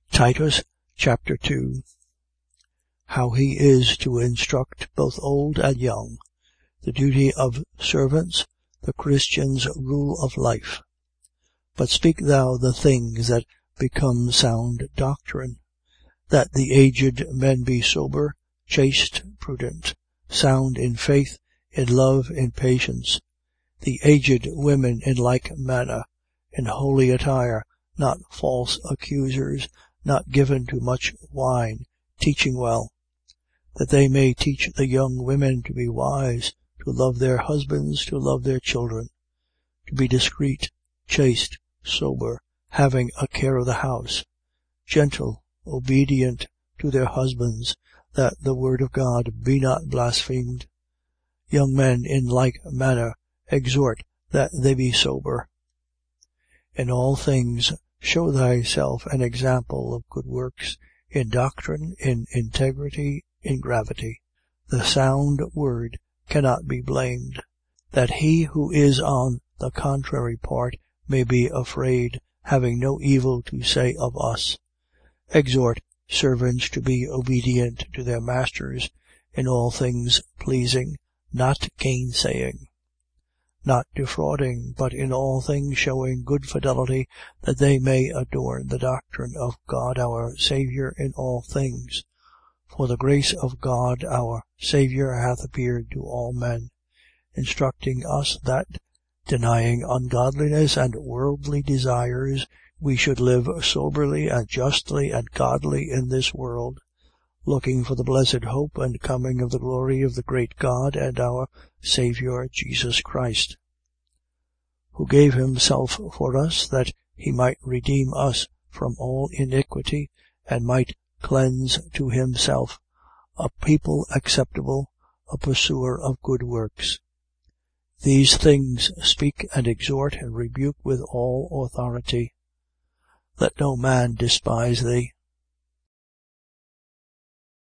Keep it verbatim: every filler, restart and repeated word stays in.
Titus chapter two. How he is to instruct both old and young, the duty of servants, the Christian's rule of life. But speak thou the things that become sound doctrine, that the aged men be sober, chaste, prudent, sound in faith, in love, in patience. The aged women in like manner, in holy attire, not false accusers, not given to much wine, teaching well, that they may teach the young women to be wise, to love their husbands, to love their children, to be discreet, chaste, sober, having a care of the house, gentle, obedient to their husbands, that the word of God be not blasphemed. Young men in like manner exhort that they be sober. In all things show thyself an example of good works, in doctrine, in integrity, in gravity. The sound word cannot be blamed, that he who is on the contrary part may be afraid, having no evil to say of us. Exhort servants to be obedient to their masters, in all things pleasing, not gainsaying, not defrauding, but in all things showing good fidelity, that they may adorn the doctrine of God our Saviour in all things. For the grace of God our Saviour hath appeared to all men, instructing us that, denying ungodliness and worldly desires, we should live soberly and justly and godly in this world, looking for the blessed hope and coming of the glory of the great God and our Saviour Jesus Christ, who gave himself for us, that he might redeem us from all iniquity, and might cleanse to himself a people acceptable, a pursuer of good works. These things speak and exhort and rebuke with all authority. Let no man despise thee,